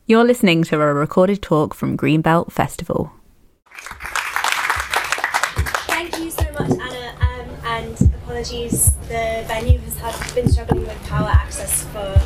You're listening to a recorded talk from Greenbelt Festival. Thank you so much, Anna, and apologies, the venue has been struggling with power access for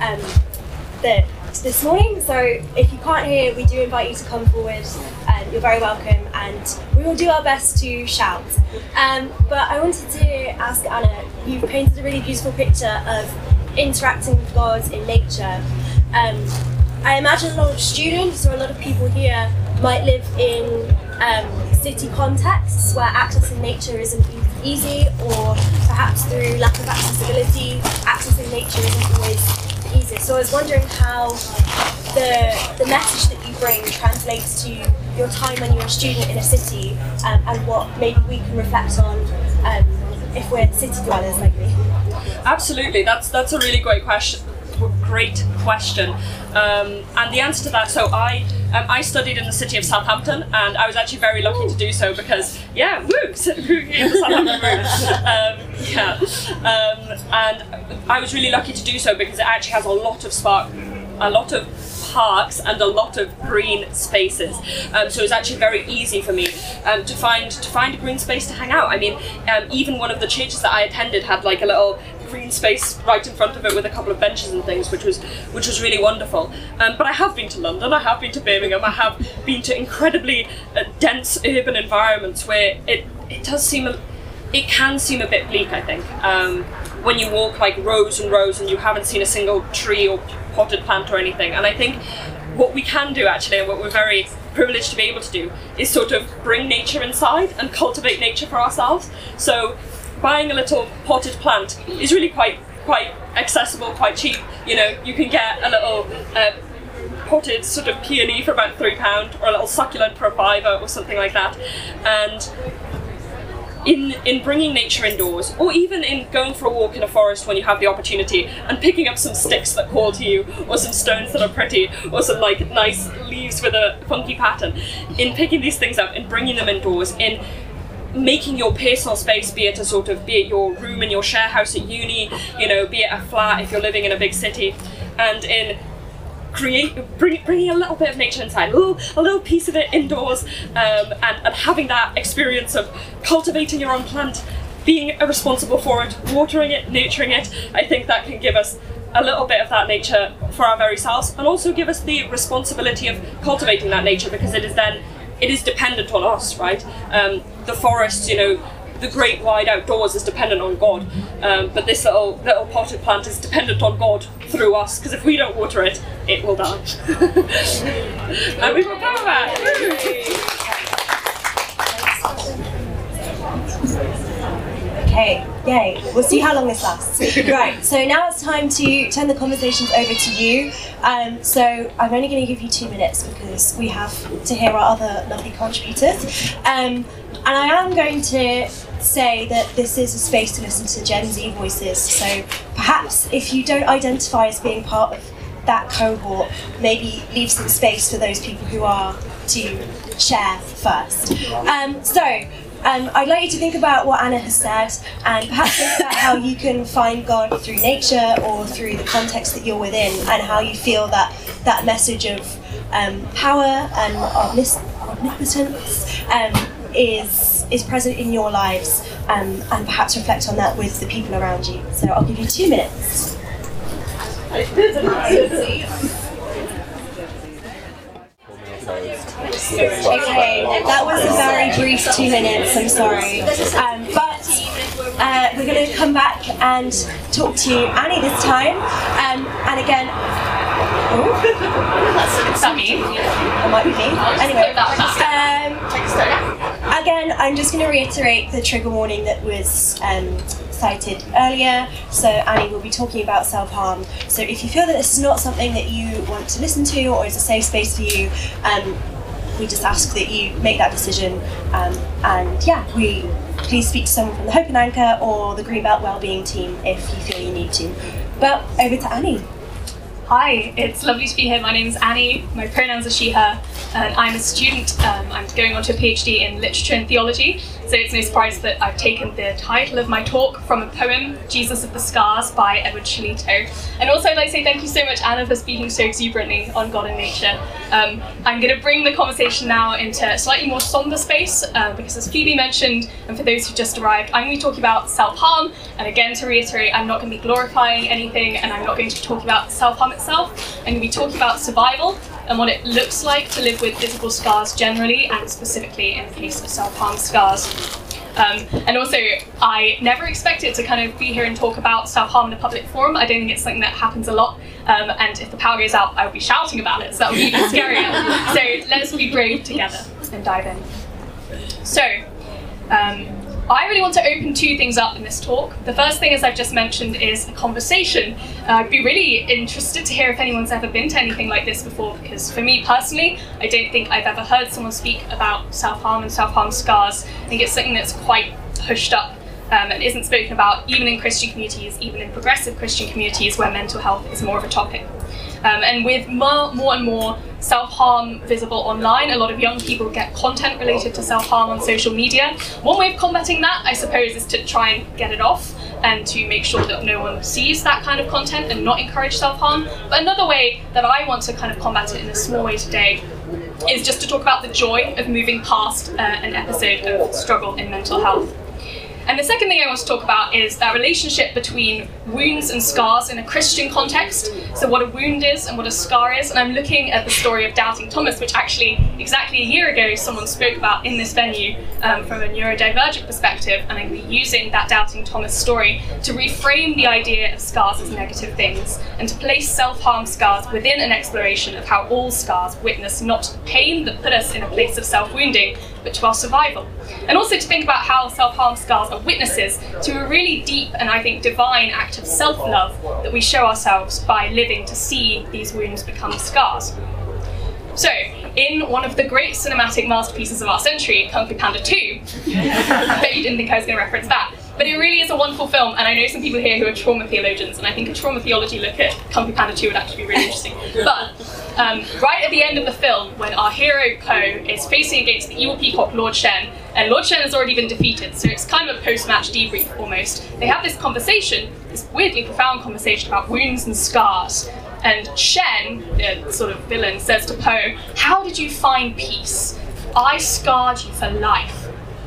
this morning, so if you can't hear, we do invite you to come forward. You're very welcome, and we will do our best to shout. But I wanted to ask Anna, you've painted a really beautiful picture of interacting with God in nature. I imagine a lot of students or a lot of people here might live in city contexts where accessing nature isn't easy, or perhaps through lack of accessibility, accessing nature isn't always easy. So I was wondering how the message that you bring translates to your time when you're a student in a city, and what maybe we can reflect on if we're city dwellers like me. Absolutely, that's a really great question. And the answer to that, so I studied in the city of Southampton, and I was actually very lucky to do so because, and I was really lucky to do so because it actually has a lot of parks and a lot of green spaces. So it's actually very easy for me to find a green space to hang out. I mean, even one of the churches that I attended had like a little green space right in front of it with a couple of benches and things, which was really wonderful. But I have been to London, I have been to Birmingham, I have been to incredibly dense urban environments where it can seem a bit bleak, I think. When you walk like rows and rows and you haven't seen a single tree or potted plant or anything. And I think what we can do actually, and what we're very privileged to be able to do, is sort of bring nature inside and cultivate nature for ourselves. So buying a little potted plant is really quite accessible, quite cheap. You know, you can get a little potted sort of peony for about £3, or a little succulent for £5 or something like that. And in bringing nature indoors, or even in going for a walk in a forest when you have the opportunity and picking up some sticks that call to you, or some stones that are pretty, or some like nice leaves with a funky pattern, in picking these things up and bringing them indoors, in making your personal space, be it your room in your share house at uni, you know, be it a flat if you're living in a big city, and in bringing a little bit of nature inside, a little piece of it indoors, and having that experience of cultivating your own plant, being responsible for it, watering it, nurturing it. I think that can give us a little bit of that nature for our very selves, and also give us the responsibility of cultivating that nature, because it is dependent on us, right? The forest, you know, the great wide outdoors is dependent on God, but this little potted plant is dependent on God through us, because if we don't water it, it will die. And we will go back. Okay, yay. We'll see how long this lasts. Right, so now it's time to turn the conversations over to you. So I'm only going to give you 2 minutes because we have to hear our other lovely contributors. And I am going to say that this is a space to listen to Gen Z voices, so perhaps if you don't identify as being part of that cohort, maybe leave some space for those people who are to share first. I'd like you to think about what Anna has said, and perhaps think about how you can find God through nature or through the context that you're within, and how you feel that message of power and omnipotence is present in your lives, and perhaps reflect on that with the people around you. So I'll give you 2 minutes. Okay, that was a very brief 2 minutes, I'm sorry. But we're going to come back and talk to Annie this time. And again, Is that me? It might be me. Anyway, again, I'm just going to reiterate the trigger warning that was cited earlier. So Annie will be talking about self-harm. So if you feel that this is not something that you want to listen to or is a safe space for you, we just ask that you make that decision. Please speak to someone from the Hope and Anchor or the Greenbelt Wellbeing team if you feel you need to. But over to Annie. Hi, it's lovely to be here. My name is Annie, my pronouns are she, her, and I'm a student. I'm going on to a PhD in literature and theology, So it's no surprise that I've taken the title of my talk from a poem, Jesus of the Scars, by Edward Shalito. And also I'd like to say thank you so much, Anna, for speaking so exuberantly on God and nature. I'm going to bring the conversation now into a slightly more somber space, because as Phoebe mentioned, and for those who just arrived, I'm going to be talking about self-harm. And again, to reiterate, I'm not going to be glorifying anything, and I'm not going to be talking about self-harm itself. I'm going to be talking about survival and what it looks like to live with physical scars generally, and specifically in the case of self-harm scars. And also, I never expected to kind of be here and talk about self-harm in a public forum. I don't think it's something that happens a lot. And if the power goes out, I will be shouting about it, so that would be even scarier. So let's be brave together and dive in. So, I really want to open two things up in this talk. The first thing, as I've just mentioned, is a conversation. I'd be really interested to hear if anyone's ever been to anything like this before, because for me personally, I don't think I've ever heard someone speak about self-harm and self-harm scars. I think it's something that's quite pushed up and isn't spoken about even in Christian communities, even in progressive Christian communities where mental health is more of a topic. And with more and more self-harm visible online, a lot of young people get content related to self-harm on social media. One way of combating that, I suppose, is to try and get it off and to make sure that no one sees that kind of content and not encourage self-harm. But another way that I want to kind of combat it in a small way today is just to talk about the joy of moving past an episode of struggle in mental health. And the second thing I want to talk about is that relationship between wounds and scars in a Christian context. So what a wound is and what a scar is. And I'm looking at the story of Doubting Thomas, which actually exactly a year ago someone spoke about in this venue from a neurodivergent perspective. And I'm going to be using that Doubting Thomas story to reframe the idea of scars as negative things and to place self-harm scars within an exploration of how all scars witness not pain that put us in a place of self-wounding, but to our survival. And also to think about how self-harm scars are witnesses to a really deep and I think divine act of self-love that we show ourselves by living to see these wounds become scars. So, in one of the great cinematic masterpieces of our century, Kung Fu Panda 2, I bet you didn't think I was going to reference that, but it really is a wonderful film, and I know some people here who are trauma theologians, and I think a trauma theology look at Kung Fu Panda 2 would actually be really interesting. But right at the end of the film, when our hero Po is facing against the evil peacock Lord Shen, and Lord Shen has already been defeated, so it's kind of a post-match debrief almost. They have this conversation, this weirdly profound conversation about wounds and scars. And Shen, the sort of villain, says to Po, "How did you find peace? I scarred you for life."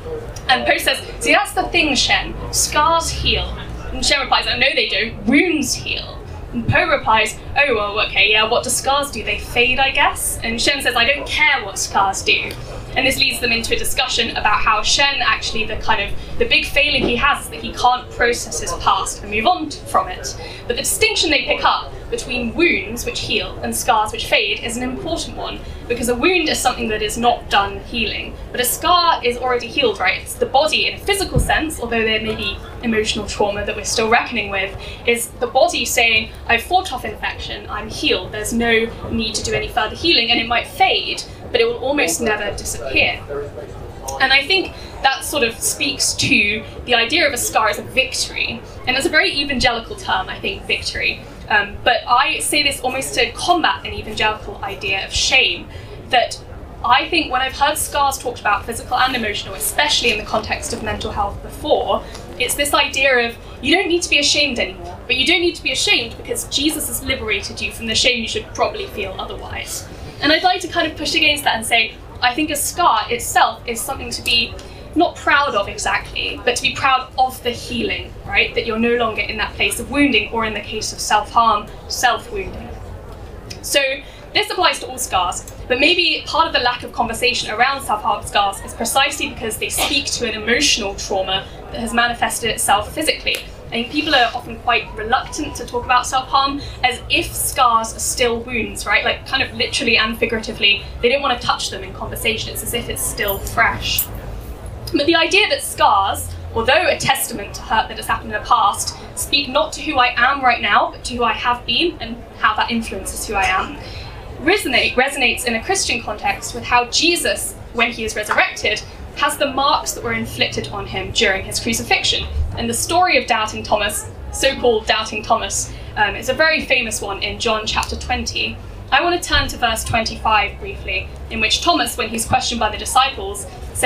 And Po says, "See, that's the thing, Shen. Scars heal." And Shen replies, "Oh, no, they don't. Wounds heal." And Po replies, "Oh, well, okay, yeah, what do scars do? They fade, I guess?" And Shen says, "I don't care what scars do." And this leads them into a discussion about how Shen actually, the big failing he has is that he can't process his past and move on from it. But the distinction they pick up between wounds, which heal, and scars, which fade, is an important one, because a wound is something that is not done healing, but a scar is already healed, right? It's the body in a physical sense, although there may be emotional trauma that we're still reckoning with, is the body saying, "I've fought off infection, I'm healed, there's no need to do any further healing," and it might fade, but it will almost never disappear. And I think that sort of speaks to the idea of a scar as a victory, and it's a very evangelical term, I think, victory. But I say this almost to combat an evangelical idea of shame, that I think when I've heard scars talked about, physical and emotional, especially in the context of mental health before, it's this idea of you don't need to be ashamed anymore, but you don't need to be ashamed because Jesus has liberated you from the shame you should probably feel otherwise. And I'd like to kind of push against that and say, I think a scar itself is something to be not proud of exactly, but to be proud of the healing, right? That you're no longer in that place of wounding, or in the case of self-harm, self-wounding. So this applies to all scars, but maybe part of the lack of conversation around self-harm scars is precisely because they speak to an emotional trauma that has manifested itself physically. I think people are often quite reluctant to talk about self-harm as if scars are still wounds, right? Like kind of literally and figuratively, they don't want to touch them in conversation. It's as if it's still fresh. But the idea that scars, although a testament to hurt that has happened in the past, speak not to who I am right now, but to who I have been and how that influences who I am, resonates in a Christian context with how Jesus, when he is resurrected, has the marks that were inflicted on him during his crucifixion. And the story of Doubting Thomas, so-called Doubting Thomas, is a very famous one in John chapter 20. I want to turn to verse 25 briefly, in which Thomas, when he's questioned by the disciples, says,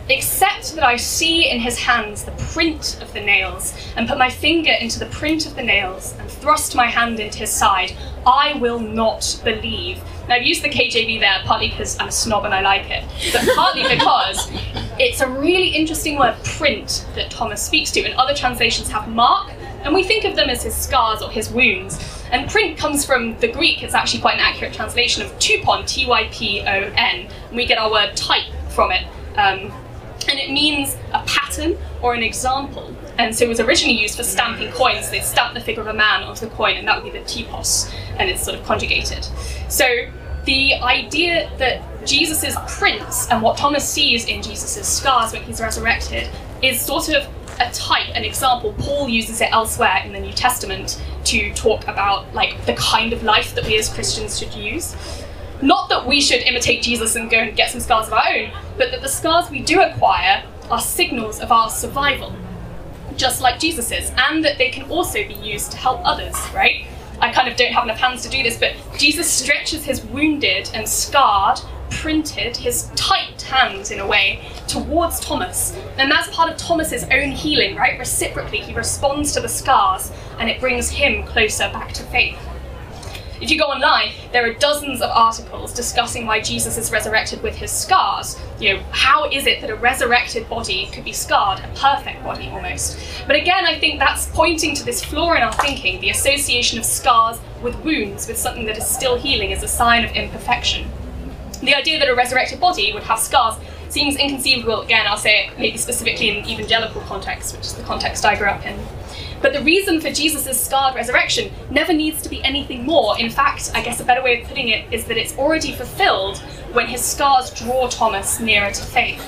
except that I see in his hands the print of the nails, and put my finger into the print of the nails, and thrust my hand into his side, I will not believe. Now, I've used the KJV there partly because I'm a snob and I like it, but partly because it's a really interesting word, print, that Thomas speaks to, and other translations have mark, and we think of them as his scars or his wounds. And print comes from the Greek. It's actually quite an accurate translation of typon, Typon, and we get our word type from it. And it means a pattern or an example. And so it was originally used for stamping coins. They'd stamp the figure of a man onto the coin, and that would be the typos, and it's sort of conjugated. So the idea that Jesus' prints and what Thomas sees in Jesus' scars when he's resurrected is sort of a type, an example. Paul uses it elsewhere in the New Testament to talk about like the kind of life that we as Christians should use. Not that we should imitate Jesus and go and get some scars of our own, but that the scars we do acquire are signals of our survival, just like Jesus's, and that they can also be used to help others, right? I kind of don't have enough hands to do this, but Jesus stretches his wounded and scarred, printed, his tight hands in a way towards Thomas. And that's part of Thomas's own healing, right? Reciprocally, he responds to the scars and it brings him closer back to faith. If you go online, there are dozens of articles discussing why Jesus is resurrected with his scars. You know, how is it that a resurrected body could be scarred, a perfect body almost? But again, I think that's pointing to this flaw in our thinking, the association of scars with wounds, with something that is still healing, as a sign of imperfection. The idea that a resurrected body would have scars seems inconceivable. Again, I'll say it maybe specifically in evangelical context, which is the context I grew up in. But the reason for Jesus' scarred resurrection never needs to be anything more. In fact, I guess a better way of putting it is that it's already fulfilled when his scars draw Thomas nearer to faith.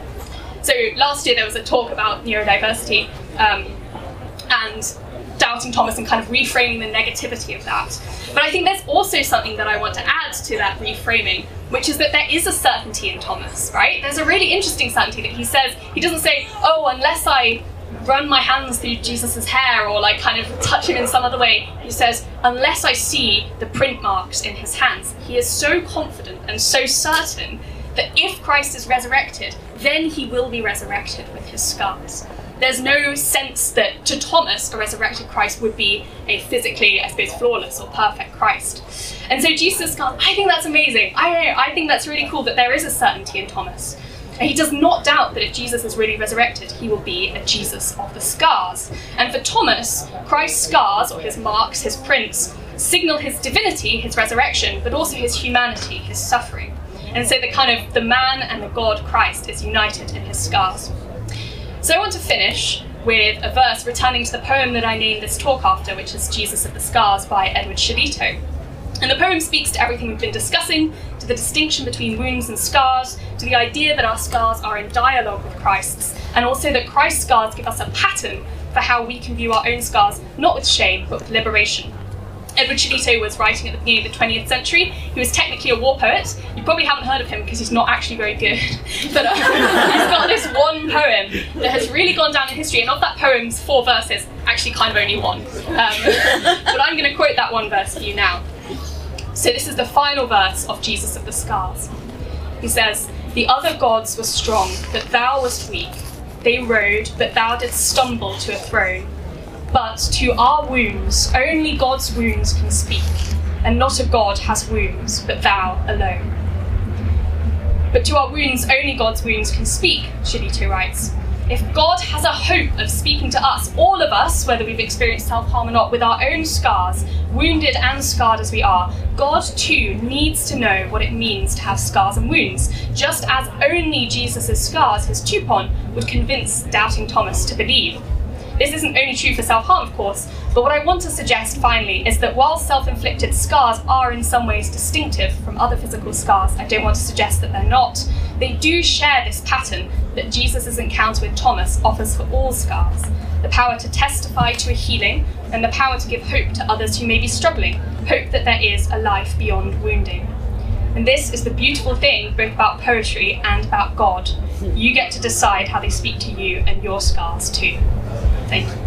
So last year there was a talk about neurodiversity and doubting Thomas and kind of reframing the negativity of that. But I think there's also something that I want to add to that reframing, which is that there is a certainty in Thomas, right? There's a really interesting certainty that he says, he doesn't say, oh, unless I run my hands through Jesus's hair or like kind of touch him in some other way. He says, unless I see the print marks in his hands. He is so confident and so certain that if Christ is resurrected, then he will be resurrected with his scars. There's no sense that to Thomas, a resurrected Christ would be a physically, I suppose, flawless or perfect Christ. And so Jesus' scars, I think that's amazing. I think that's really cool that there is a certainty in Thomas. And he does not doubt that if Jesus is really resurrected, he will be a Jesus of the scars. And for Thomas, Christ's scars, or his marks, his prints, signal his divinity, his resurrection, but also his humanity, his suffering. And so the man and the God Christ is united in his scars. So I want to finish with a verse returning to the poem that I named this talk after, which is Jesus of the Scars by Edward Shalito. And the poem speaks to everything we've been discussing, to the distinction between wounds and scars, to the idea that our scars are in dialogue with Christ's, and also that Christ's scars give us a pattern for how we can view our own scars, not with shame, but with liberation. Edward Shalito was writing at the beginning of the 20th century. He was technically a war poet. You probably haven't heard of him because he's not actually very good. But he's got this one poem that has really gone down in history, and of that poem's 4 verses, actually kind of only 1. But I'm going to quote that one verse for you now. So this is the final verse of Jesus of the Scars. He says, "The other gods were strong, but thou wast weak. They rode, but thou didst stumble to a throne. But to our wounds, only God's wounds can speak, and not a god has wounds, but thou alone." But to our wounds, only God's wounds can speak, Shalito writes. If God has a hope of speaking to us, all of us, whether we've experienced self-harm or not, with our own scars, wounded and scarred as we are, God too needs to know what it means to have scars and wounds, just as only Jesus' scars, his typon, would convince doubting Thomas to believe. This isn't only true for self-harm, of course, but what I want to suggest finally is that while self-inflicted scars are in some ways distinctive from other physical scars, I don't want to suggest that they're not, they do share this pattern that Jesus' encounter with Thomas offers for all scars: the power to testify to a healing and the power to give hope to others who may be struggling, hope that there is a life beyond wounding. And this is the beautiful thing both about poetry and about God. You get to decide how they speak to you and your scars too. Thank you.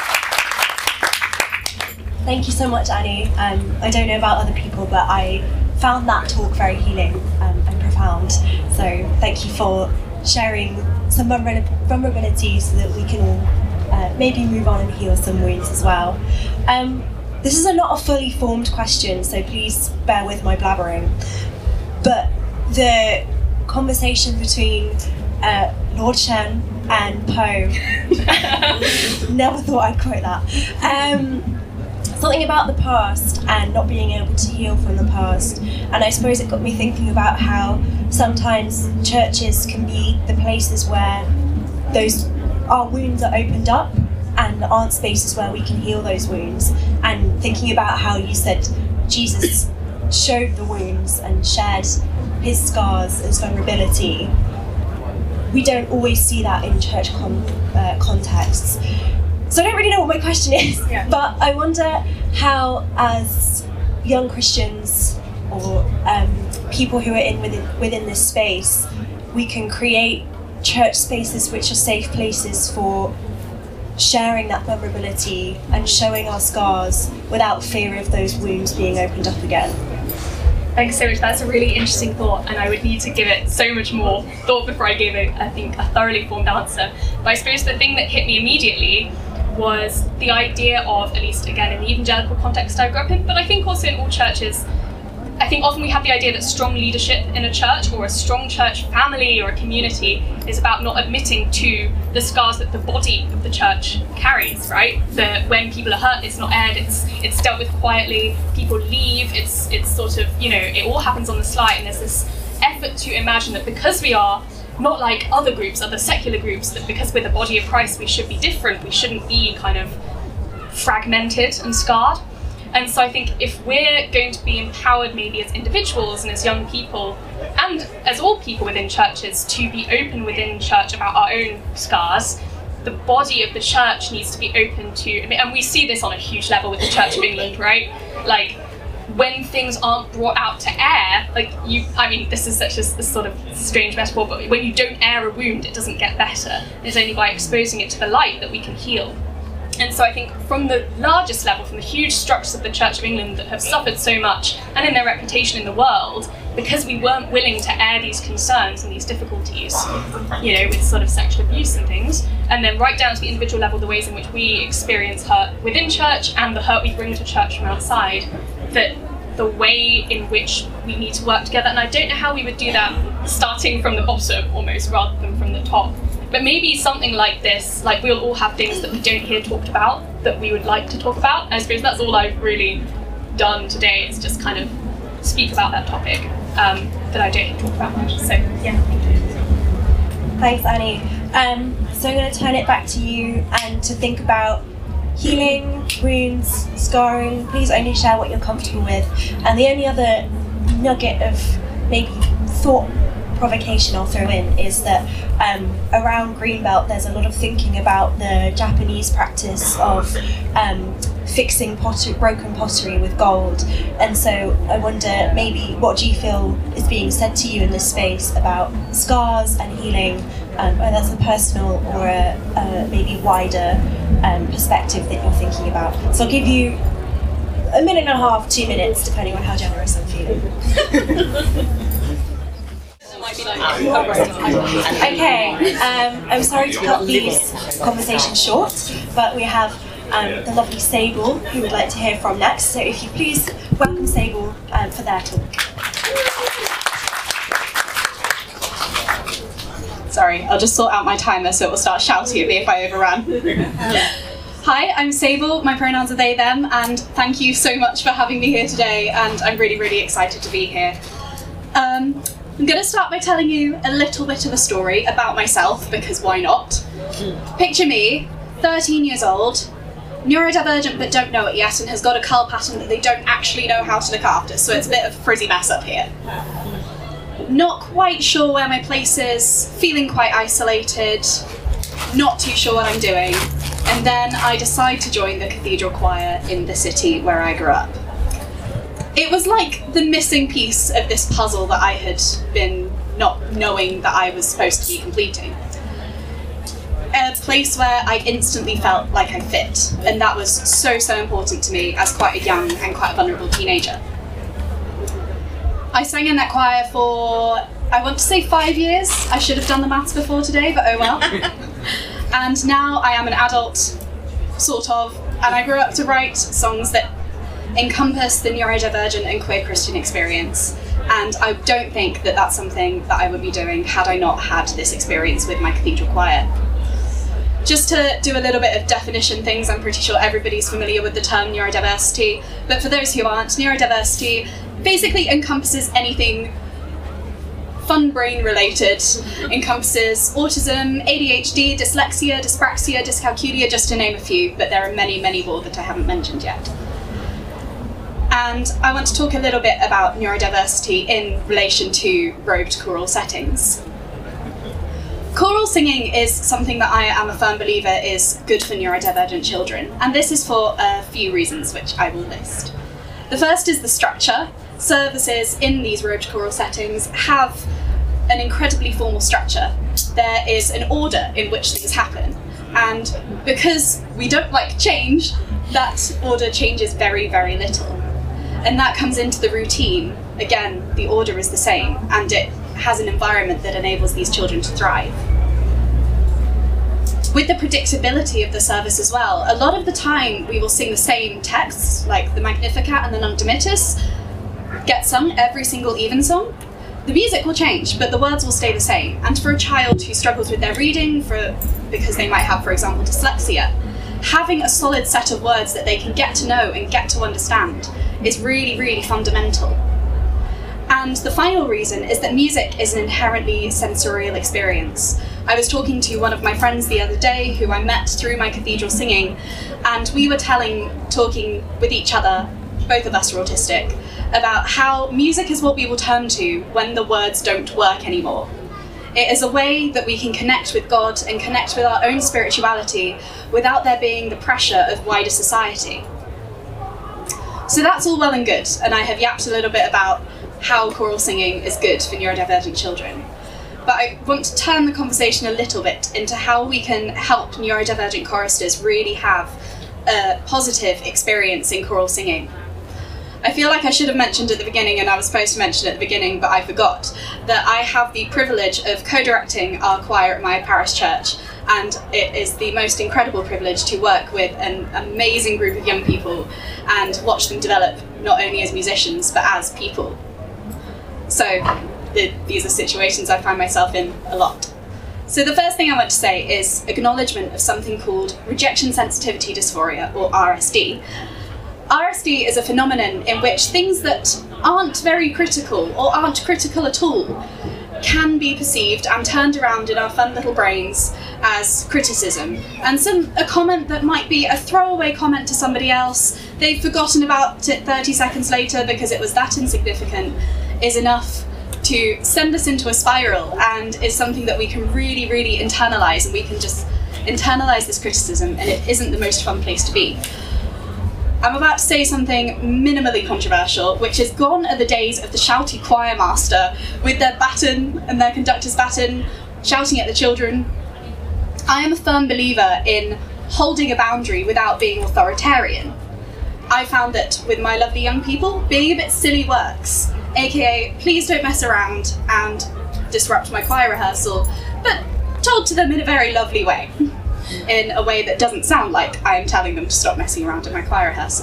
Thank you so much, Annie. I don't know about other people, but I found that talk very healing and profound. So thank you for sharing some vulnerability so that we can all maybe move on and heal some wounds as well. This is not a fully formed question, so please bear with my blabbering. But the conversation between Lord Shen and Poe, never thought I'd quote that. Something about the past and not being able to heal from the past. And I suppose it got me thinking about how sometimes churches can be the places where our wounds are opened up and aren't spaces where we can heal those wounds. And thinking about how you said Jesus showed the wounds and shared his scars as vulnerability. We don't always see that in church contexts. So I don't really know what my question is, but I wonder how, as young Christians or people who are within this space, we can create church spaces which are safe places for sharing that vulnerability and showing our scars without fear of those wounds being opened up again. Thanks so much. That's a really interesting thought, and I would need to give it so much more thought before I gave it, I think, a thoroughly formed answer. But I suppose the thing that hit me immediately was the idea of, at least again in the evangelical context I grew up in, but I think also in all churches, I think often we have the idea that strong leadership in a church or a strong church family or a community is about not admitting to the scars that the body of the church carries, right? That when people are hurt, it's not aired, it's dealt with quietly, people leave, it's sort of, it all happens on the sly, and there's this effort to imagine that because we are not like other groups, other secular groups, that because we're the body of Christ, we should be different, we shouldn't be kind of fragmented and scarred. And so I think if we're going to be empowered maybe as individuals and as young people, and as all people within churches, to be open within church about our own scars, the body of the church needs to be open to, and we see this on a huge level with the Church of England, right? Like, when things aren't brought out to air, this is such a sort of strange metaphor, but when you don't air a wound, it doesn't get better. It's only by exposing it to the light that we can heal. And so I think from the largest level, from the huge structures of the Church of England that have suffered so much, and in their reputation in the world, because we weren't willing to air these concerns and these difficulties, with sort of sexual abuse and things, and then right down to the individual level, the ways in which we experience hurt within church and the hurt we bring to church from outside, that the way in which we need to work together, and I don't know how we would do that starting from the bottom almost rather than from the top. But maybe something like this, like we'll all have things that we don't hear talked about that we would like to talk about. And I suppose that's all I've really done today, is just kind of speak about that topic that I don't hear talked about much. So yeah, thank you. Thanks, Annie. So I'm going to turn it back to you and to think about healing, wounds, scarring. Please only share what you're comfortable with. And the only other nugget of maybe thought provocation I'll throw in is that around Greenbelt there's a lot of thinking about the Japanese practice of fixing broken pottery with gold, and so I wonder maybe what do you feel is being said to you in this space about scars and healing, whether that's a personal or a maybe wider perspective that you're thinking about. So I'll give you a minute and a half, 2 minutes, depending on how generous I'm feeling. Okay, I'm sorry to cut these conversations short, but we have the lovely Sable, who we'd like to hear from next. So if you please welcome Sable for their talk. Sorry, I'll just sort out my timer so it will start shouting at me if I overrun. Hi, I'm Sable, my pronouns are they, them, and thank you so much for having me here today, and I'm really, really excited to be here. I'm going to start by telling you a little bit of a story about myself, because why not? Picture me, 13 years old, neurodivergent but don't know it yet, and has got a curl pattern that they don't actually know how to look after, so it's a bit of a frizzy mess up here. Not quite sure where my place is, feeling quite isolated, not too sure what I'm doing, and then I decide to join the cathedral choir in the city where I grew up. It was like the missing piece of this puzzle that I had been not knowing that I was supposed to be completing. A place where I instantly felt like I fit, and that was so important to me as quite a young and quite a vulnerable teenager. I sang in that choir for, I want to say 5 years. I should have done the maths before today, but oh well. And now I am an adult, sort of, and I grew up to write songs that encompass the neurodivergent and queer Christian experience. And I don't think that that's something that I would be doing had I not had this experience with my cathedral choir. Just to do a little bit of definition things, I'm pretty sure everybody's familiar with the term neurodiversity, but for those who aren't, neurodiversity basically encompasses anything fun brain related, encompasses autism, ADHD, dyslexia, dyspraxia, dyscalculia, just to name a few, but there are many, many more that I haven't mentioned yet. And I want to talk a little bit about neurodiversity in relation to robed choral settings. Choral singing is something that I am a firm believer is good for neurodivergent children, and this is for a few reasons which I will list. The first is the structure. Services in these robed choral settings have an incredibly formal structure. There is an order in which things happen, and because we don't like change, that order changes very, very little. And that comes into the routine. Again, the order is the same, and it has an environment that enables these children to thrive. With the predictability of the service as well, a lot of the time we will sing the same texts, like the Magnificat and the Nunc Dimittis, get sung every single evensong. The music will change, but the words will stay the same. And for a child who struggles with their reading, because they might have, for example, dyslexia, having a solid set of words that they can get to know and get to understand is really, really fundamental. And the final reason is that music is an inherently sensorial experience. I was talking to one of my friends the other day who I met through my cathedral singing, and we were talking with each other, both of us are autistic, about how music is what we will turn to when the words don't work anymore. It is a way that we can connect with God and connect with our own spirituality without there being the pressure of wider society. So that's all well and good, and I have yapped a little bit about how choral singing is good for neurodivergent children. But I want to turn the conversation a little bit into how we can help neurodivergent choristers really have a positive experience in choral singing. I feel like I should have mentioned at the beginning, and I was supposed to mention at the beginning, but I forgot, that I have the privilege of co-directing our choir at my parish church, and it is the most incredible privilege to work with an amazing group of young people and watch them develop not only as musicians, but as people. So these are situations I find myself in a lot. So the first thing I want to say is acknowledgement of something called rejection sensitivity dysphoria, or RSD. RSD is a phenomenon in which things that aren't very critical or aren't critical at all can be perceived and turned around in our fun little brains as criticism. And a comment that might be a throwaway comment to somebody else, they've forgotten about it 30 seconds later because it was that insignificant, is enough to send us into a spiral, and is something that we can really, really internalise, and we can just internalise this criticism, and it isn't the most fun place to be. I'm about to say something minimally controversial, which is gone are the days of the shouty choir master with their baton and their conductor's baton shouting at the children. I am a firm believer in holding a boundary without being authoritarian. I found that with my lovely young people, being a bit silly works, aka please don't mess around and disrupt my choir rehearsal, but told to them in a very lovely way. In a way that doesn't sound like I am telling them to stop messing around at my choir rehearsal.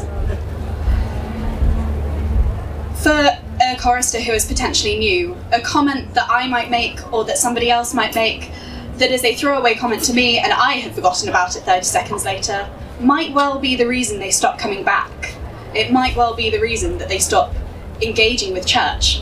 For a chorister who is potentially new, a comment that I might make or that somebody else might make that is a throwaway comment to me and I had forgotten about it 30 seconds later might well be the reason they stop coming back. It might well be the reason that they stop engaging with church.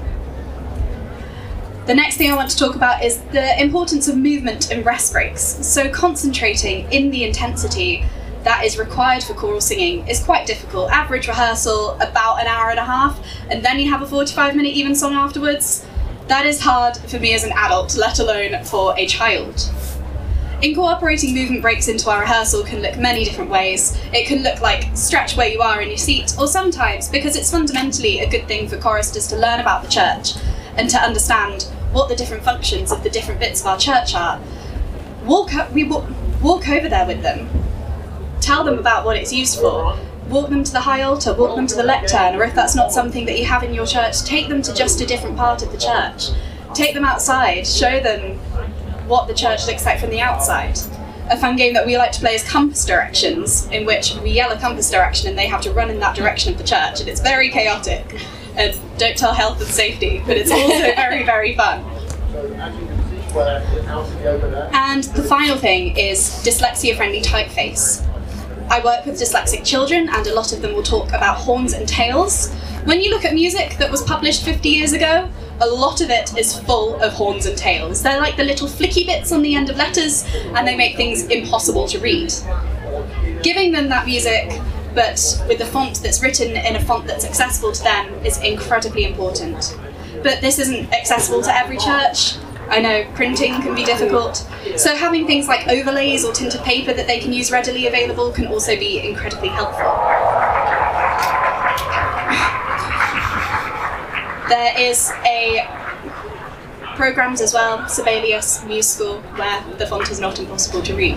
The next thing I want to talk about is the importance of movement and rest breaks. So concentrating in the intensity that is required for choral singing is quite difficult. Average rehearsal, about an hour and a half, and then you have a 45-minute evensong afterwards. That is hard for me as an adult, let alone for a child. Incorporating movement breaks into our rehearsal can look many different ways. It can look like stretch where you are in your seat, or sometimes, because it's fundamentally a good thing for choristers to learn about the church and to understand what the different functions of the different bits of our church are, walk over there with them, tell them about what it's used for, walk them to the high altar, walk them to the lectern, or if that's not something that you have in your church, take them to just a different part of the church. Take them outside, show them what the church looks like from the outside. A fun game that we like to play is compass directions, in which we yell a compass direction and they have to run in that direction of the church, and it's very chaotic. And don't tell health and safety, but it's also very, very fun. And the final thing is dyslexia-friendly typeface. I work with dyslexic children, and a lot of them will talk about horns and tails. When you look at music that was published 50 years ago, a lot of it is full of horns and tails. They're like the little flicky bits on the end of letters, and they make things impossible to read. Giving them that music, but with a font that's written in a font that's accessible to them, is incredibly important. But this isn't accessible to every church. I know printing can be difficult, so having things like overlays or tinted paper that they can use readily available can also be incredibly helpful. There is programs as well, Sibelius, Muse School, where the font is not impossible to read.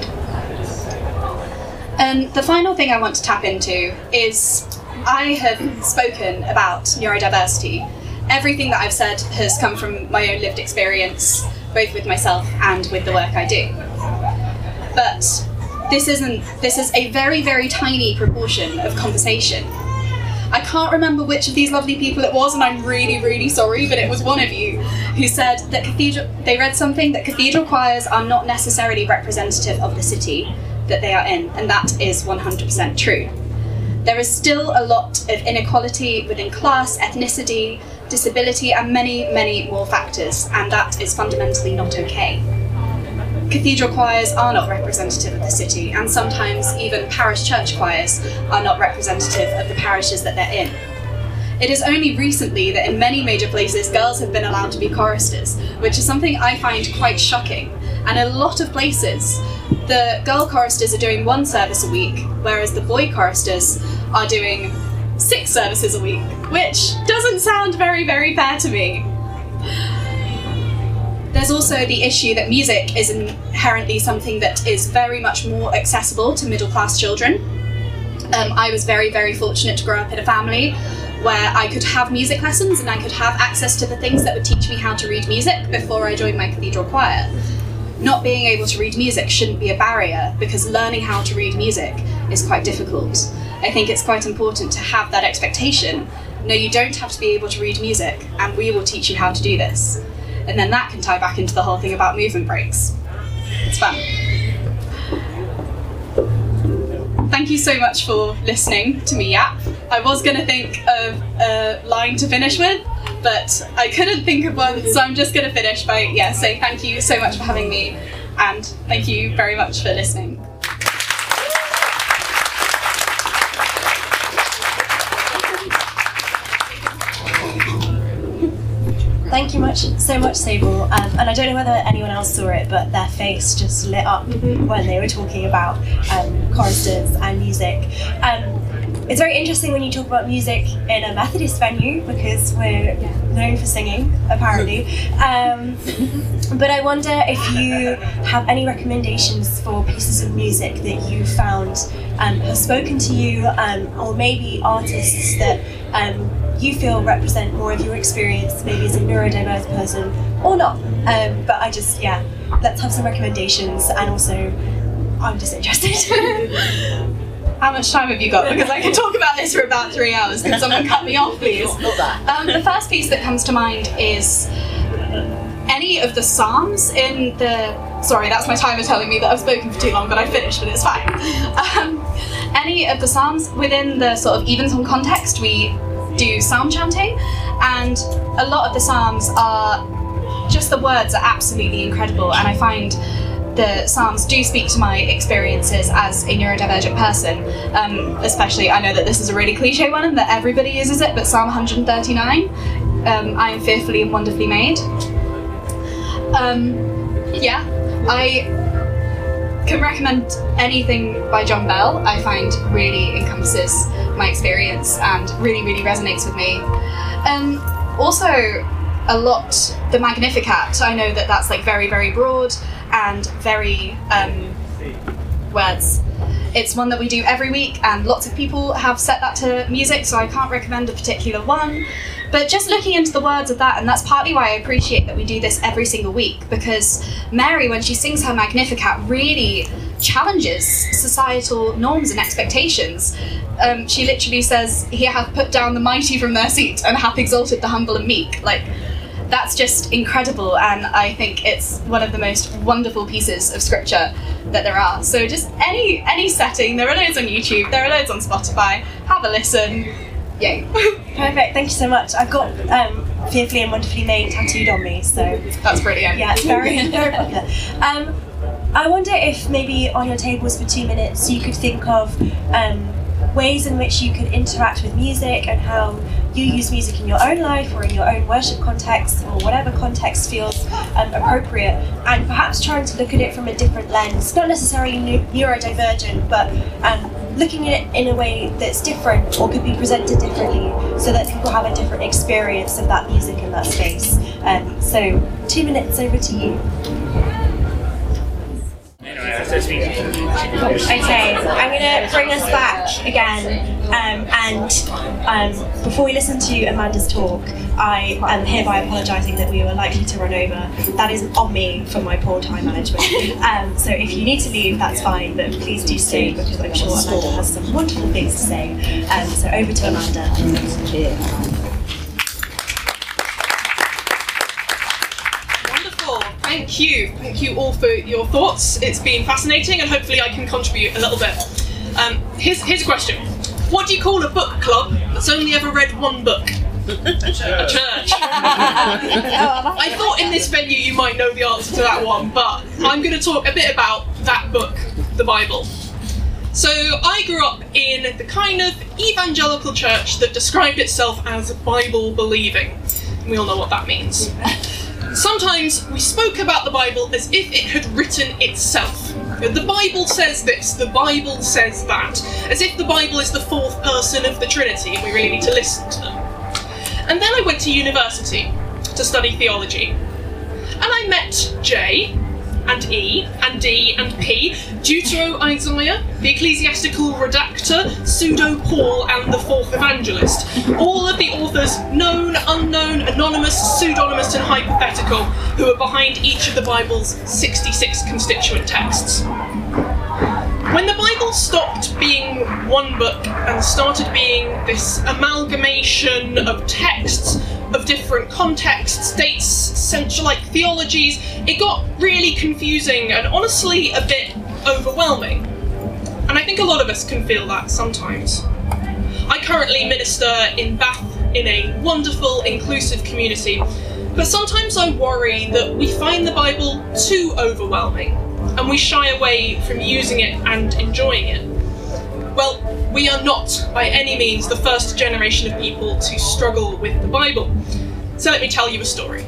And the final thing I want to tap into is I have spoken about neurodiversity. Everything that I've said has come from my own lived experience, both with myself and with the work I do. But this is a very, very tiny proportion of conversation. I can't remember which of these lovely people it was, and I'm really, really sorry, but it was one of you who said that they read something that cathedral choirs are not necessarily representative of the city that they are in, and that is 100% true. There is still a lot of inequality within class, ethnicity, disability, and many, many more factors, and that is fundamentally not okay. Cathedral choirs are not representative of the city, and sometimes even parish church choirs are not representative of the parishes that they're in. It is only recently that in many major places girls have been allowed to be choristers, which is something I find quite shocking. And in a lot of places, the girl choristers are doing 1 service a week, whereas the boy choristers are doing 6 services a week, which doesn't sound very, very fair to me. There's also the issue that music is inherently something that is very much more accessible to middle-class children. I was very, very fortunate to grow up in a family where I could have music lessons and I could have access to the things that would teach me how to read music before I joined my cathedral choir. Not being able to read music shouldn't be a barrier, because learning how to read music is quite difficult. I think it's quite important to have that expectation. No, you don't have to be able to read music, and we will teach you how to do this. And then that can tie back into the whole thing about movement breaks. It's fun. Thank you so much for listening to me yap. I was going to think of a line to finish with, but I couldn't think of one, so I'm just going to finish by saying thank you so much for having me, and thank you very much for listening. Thank you so much, Sable. And I don't know whether anyone else saw it, but their face just lit up when they were talking about choristers and music. It's very interesting when you talk about music in a Methodist venue, because we're known for singing, apparently. But I wonder if you have any recommendations for pieces of music that you found have spoken to you, or maybe artists that you feel represent more of your experience, maybe as a neurodiverse person, or not. But I just, let's have some recommendations, and also, I'm just interested. How much time have you got? Because I can talk about this for about 3 hours. Can someone cut me off, please? The first piece that comes to mind is any of the Psalms in the... Sorry, that's my timer telling me that I've spoken for too long, but I finished, but it's fine. Any of the Psalms within the sort of evensong context, we do psalm chanting, and a lot of the Psalms are... just the words are absolutely incredible, and I find the Psalms do speak to my experiences as a neurodivergent person, especially, I know that this is a really cliche one and that everybody uses it, but Psalm 139, I am fearfully and wonderfully made. I can recommend anything by John Bell. I find really encompasses my experience and really, really resonates with me. Also, a lot, the Magnificat, I know that that's like very, very broad and very words. It's one that we do every week, and lots of people have set that to music, so I can't recommend a particular one. But just looking into the words of that, and that's partly why I appreciate that we do this every single week, because Mary, when she sings her Magnificat, really challenges societal norms and expectations. She literally says, "He hath put down the mighty from their seat and hath exalted the humble and meek." Like, that's just incredible, and I think it's one of the most wonderful pieces of scripture that there are. So just any setting, there are loads on YouTube, there are loads on Spotify, have a listen. Yay. Perfect, thank you so much. I've got Fearfully and Wonderfully Made tattooed on me, so That's brilliant. yeah, it's very, very popular. I wonder if maybe on your tables for 2 minutes you could think of ways in which you could interact with music and how you use music in your own life or in your own worship context or whatever context feels appropriate, and perhaps trying to look at it from a different lens, not necessarily neurodivergent, but looking at it in a way that's different or could be presented differently so that people have a different experience of that music in that space. So 2 minutes, over to you. Okay, I'm going to bring us back again, and before we listen to Amanda's talk, I am hereby apologising that we were likely to run over. That is on me for my poor time management. So if you need to leave, that's fine, but please do stay because I'm sure Amanda has some wonderful things to say. So over to Amanda. Thank you all for your thoughts. It's been fascinating, and hopefully I can contribute a little bit. Here's a question. What do you call a book club that's only ever read one book? A church. I thought in this venue you might know the answer to that one, but I'm going to talk a bit about that book, the Bible. So I grew up in the kind of evangelical church that described itself as Bible believing. We all know what that means. Sometimes we spoke about the Bible as if it had written itself. The Bible says this, the Bible says that, as if the Bible is the fourth person of the Trinity and we really need to listen to them. And then I went to university to study theology. And I met J and E and D and P, Deutero-Isaiah, the ecclesiastical redactor, pseudo-Paul and the fourth evangelist. All of the authors, known, unknown, anonymous, pseudonymous and hypothetical, who are behind each of the Bible's 66 constituent texts. When the Bible stopped being one book and started being this amalgamation of texts of different contexts, dates, central-like theologies, it got really confusing and honestly a bit overwhelming. And I think a lot of us can feel that sometimes. I currently minister in Bath in a wonderful, inclusive community, but sometimes I worry that we find the Bible too overwhelming and we shy away from using it and enjoying it. Well, we are not by any means the first generation of people to struggle with the Bible. So let me tell you a story.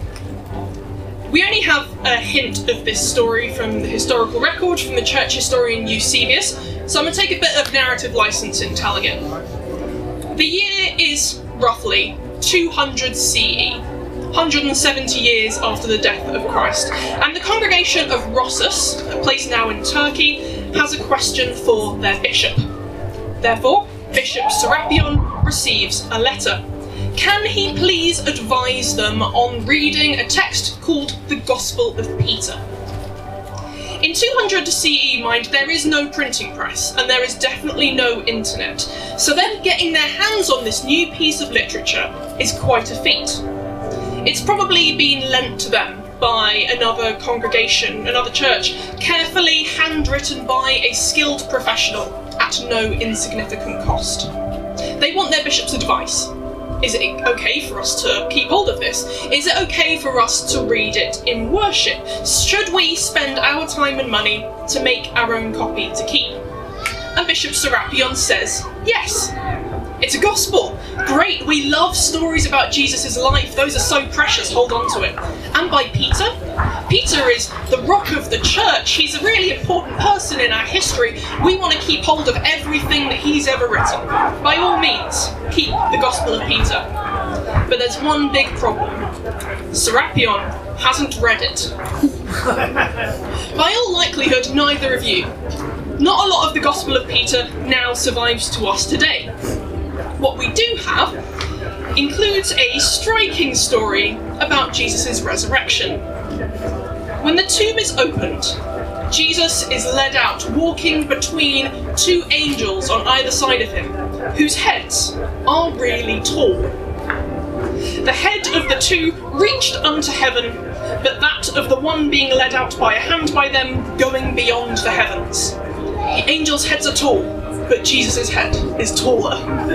We only have a hint of this story from the historical record from the church historian Eusebius, so I'm going to take a bit of narrative license in telling it. The year is roughly 200 CE, 170 years after the death of Christ, and the congregation of Rossus, a place now in Turkey, has a question for their bishop. Therefore, Bishop Serapion receives a letter. Can he please advise them on reading a text called the Gospel of Peter? In 200 CE, mind, there is no printing press, and there is definitely no internet, so them getting their hands on this new piece of literature is quite a feat. It's probably been lent to them by another congregation, another church, carefully handwritten by a skilled professional at no insignificant cost. They want their bishop's advice. Is it okay for us to keep hold of this? Is it okay for us to read it in worship? Should we spend our time and money to make our own copy to keep? And Bishop Serapion says, yes. It's a gospel. Great, we love stories about Jesus' life. Those are so precious, hold on to it. And by Peter? Peter is the rock of the church. He's a really important person in our history. We want to keep hold of everything that he's ever written. By all means, keep the Gospel of Peter. But there's one big problem. Serapion hasn't read it. By all likelihood, neither of you. not a lot of the Gospel of Peter now survives to us today. What we do have includes a striking story about Jesus' resurrection. When the tomb is opened, Jesus is led out walking between two angels on either side of him, whose heads are really tall. The head of the two reached unto heaven, but that of the one being led out by a hand by them going beyond the heavens. The angels' heads are tall, but Jesus' head is taller.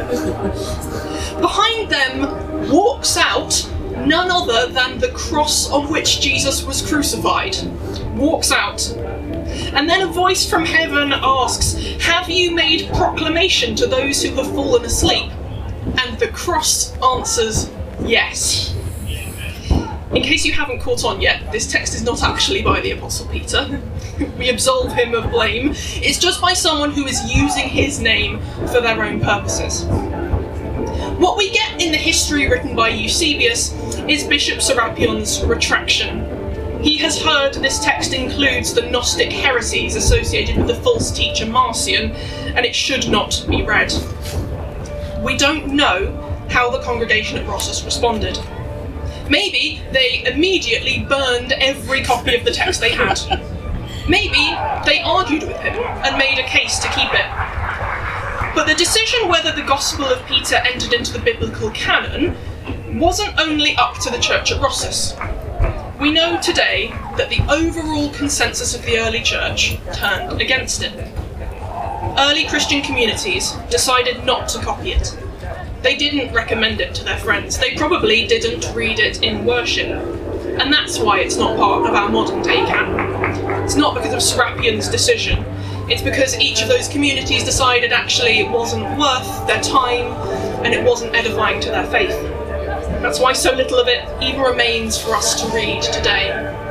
Behind them walks out none other than the cross on which Jesus was crucified. Walks out. And then a voice from heaven asks, "Have you made proclamation to those who have fallen asleep?" And the cross answers, "Yes." In case you haven't caught on yet, this text is not actually by the Apostle Peter. We absolve him of blame. It's just by someone who is using his name for their own purposes. What we get in the history written by Eusebius is Bishop Serapion's retraction. He has heard this text includes the Gnostic heresies associated with the false teacher Marcion, and it should not be read. We don't know how the congregation at Rossus responded. Maybe they immediately burned every copy of the text they had. Maybe they argued with him and made a case to keep it. But the decision whether the Gospel of Peter entered into the biblical canon wasn't only up to the church at Rossus. We know today that the overall consensus of the early church turned against it. Early Christian communities decided not to copy it. They didn't recommend it to their friends. They probably didn't read it in worship. And that's why it's not part of our modern day canon. It's not because of Serapion's decision. It's because each of those communities decided actually it wasn't worth their time and it wasn't edifying to their faith. That's why so little of it even remains for us to read today.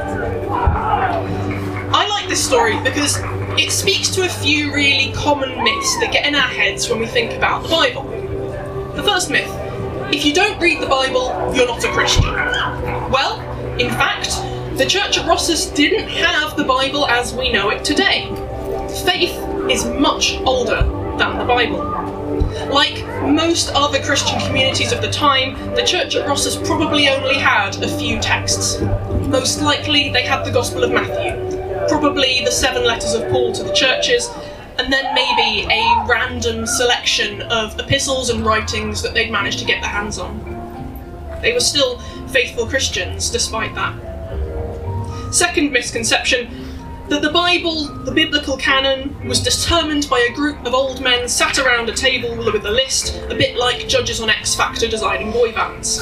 I like this story because it speaks to a few really common myths that get in our heads when we think about the Bible. The first myth: if you don't read the Bible, you're not a Christian. Well, in fact, the church at Rossus didn't have the Bible as we know it today. Faith is much older than the Bible. Like most other Christian communities of the time, the church at Rossus probably only had a few texts. Most likely they had the Gospel of Matthew, probably the 7 letters of Paul to the churches, and then maybe a random selection of epistles and writings that they'd managed to get their hands on. They were still faithful Christians despite that. Second misconception: that the Bible, the biblical canon, was determined by a group of old men sat around a table with a list, a bit like judges on X Factor designing boy bands.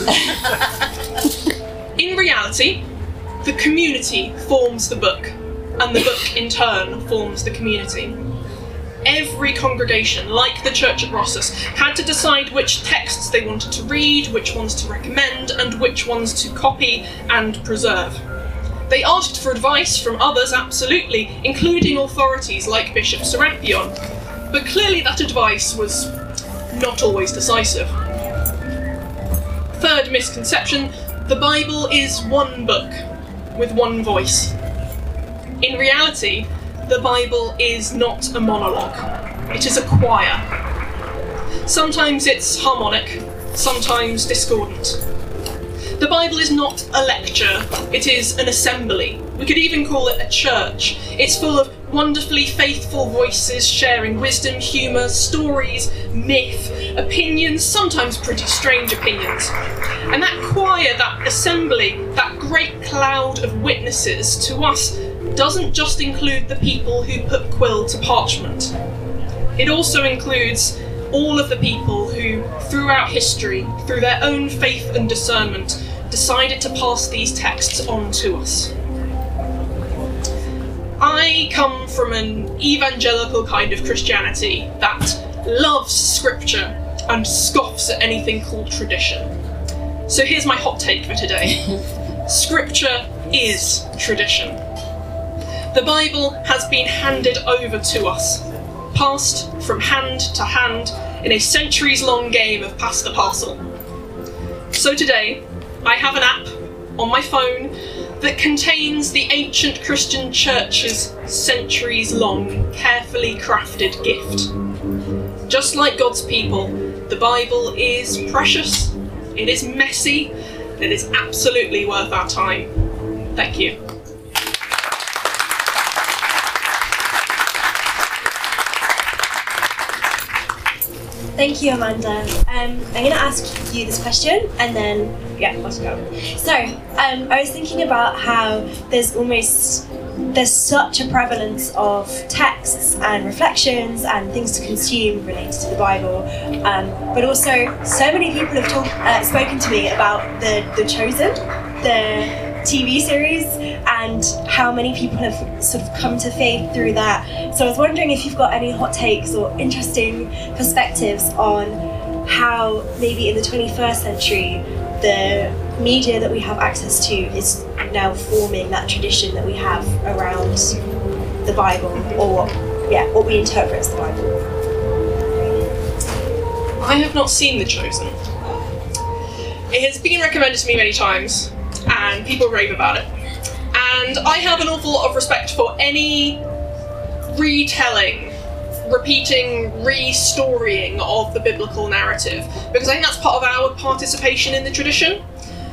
In reality, the community forms the book, and the book in turn forms the community. Every congregation, like the church at Rossus, had to decide which texts they wanted to read, which ones to recommend, and which ones to copy and preserve. They asked for advice from others, absolutely, including authorities like Bishop Serapion, but clearly that advice was not always decisive. Third misconception: the Bible is one book, with one voice. In reality, the Bible is not a monologue, it is a choir. Sometimes it's harmonic, sometimes discordant. The Bible is not a lecture, it is an assembly. We could even call it a church. It's full of wonderfully faithful voices sharing wisdom, humour, stories, myth, opinions, sometimes pretty strange opinions. And that choir, that assembly, that great cloud of witnesses to us doesn't just include the people who put quill to parchment. It also includes all of the people who, throughout history, through their own faith and discernment, decided to pass these texts on to us. I come from an evangelical kind of Christianity that loves scripture and scoffs at anything called tradition. So here's my hot take for today. Scripture is tradition. The Bible has been handed over to us, passed from hand to hand in a centuries-long game of pass the parcel. So today, I have an app on my phone that contains the ancient Christian church's centuries-long, carefully crafted gift. Just like God's people, the Bible is precious, it is messy, it is absolutely worth our time. Thank you. Thank you, Amanda. I'm going to ask you this question, and then, let's go. So, I was thinking about how there's such a prevalence of texts and reflections and things to consume related to the Bible, but also so many people have spoken to me about the Chosen, the TV series, and how many people have sort of come to faith through that. So I was wondering if you've got any hot takes or interesting perspectives on how maybe in the 21st century the media that we have access to is now forming that tradition that we have around the Bible, or what we interpret as the Bible. I have not seen The Chosen. It has been recommended to me many times, and people rave about it. And I have an awful lot of respect for any retelling, repeating, restorying of the biblical narrative, because I think that's part of our participation in the tradition.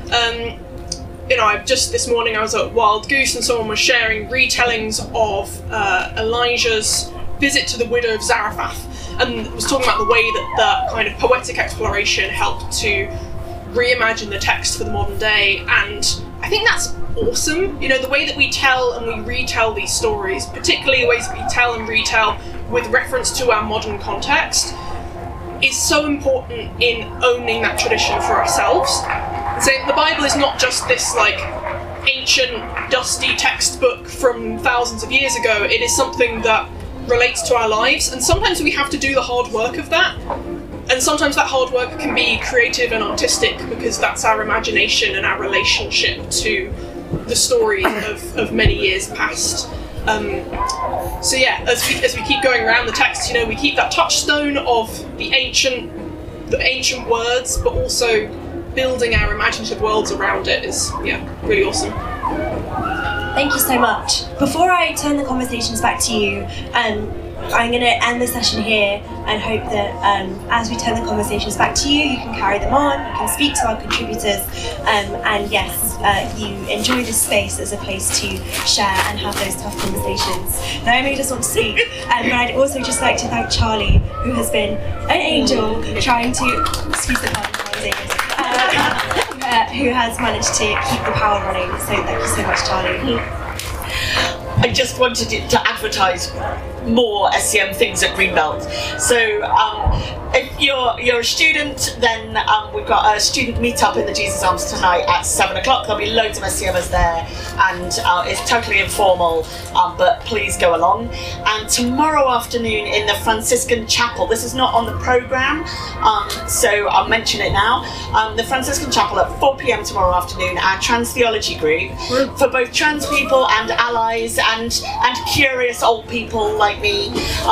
Just this morning I was at Wild Goose and someone was sharing retellings of Elijah's visit to the widow of Zarephath, and was talking about the way that that kind of poetic exploration helped to reimagine the text for the modern day. And I think that's awesome. The way that we tell and we retell these stories, particularly the ways that we tell and retell with reference to our modern context, is so important in owning that tradition for ourselves. So the Bible is not just this ancient dusty textbook from thousands of years ago. It is something that relates to our lives, and sometimes we have to do the hard work of that. And sometimes that hard work can be creative and artistic, because that's our imagination and our relationship to the story of many years past. As we keep going around the text, we keep that touchstone of the ancient words, but also building our imaginative worlds around it is really awesome. Thank you so much. Before I turn the conversations back to you, I'm going to end the session here and hope that as we turn the conversations back to you, you can carry them on, you can speak to our contributors, and yes, you enjoy this space as a place to share and have those tough conversations. Naomi just wants to speak, but I'd also just like to thank Charlie, who has been an angel trying to, excuse the pun, who has managed to keep the power running. So thank you so much, Charlie. I just wanted to advertise more SCM things at Greenbelt. So if you're a student, then we've got a student meet-up in the Jesus Arms tonight at 7 o'clock. There'll be loads of SCMers there, and it's totally informal, but please go along. And tomorrow afternoon in the Franciscan Chapel, this is not on the programme, so I'll mention it now. The Franciscan Chapel at 4 p.m. tomorrow afternoon, our trans theology group for both trans people and allies and curious old people like me,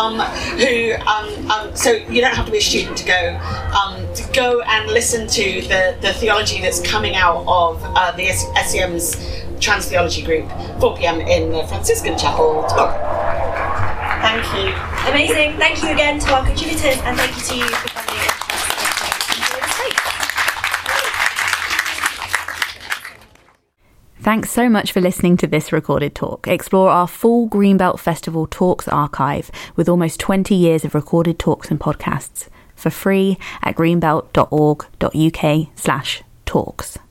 so you don't have to be a student to go and listen to the theology that's coming out of the SCM's trans theology group, 4 p.m. in the Franciscan Chapel tomorrow. Thank you. Amazing. Thank you again to our contributors, and thank you to you for coming and enjoy the space. Thanks so much for listening to this recorded talk. Explore our full Greenbelt Festival Talks archive with almost 20 years of recorded talks and podcasts for free at greenbelt.org.uk/talks.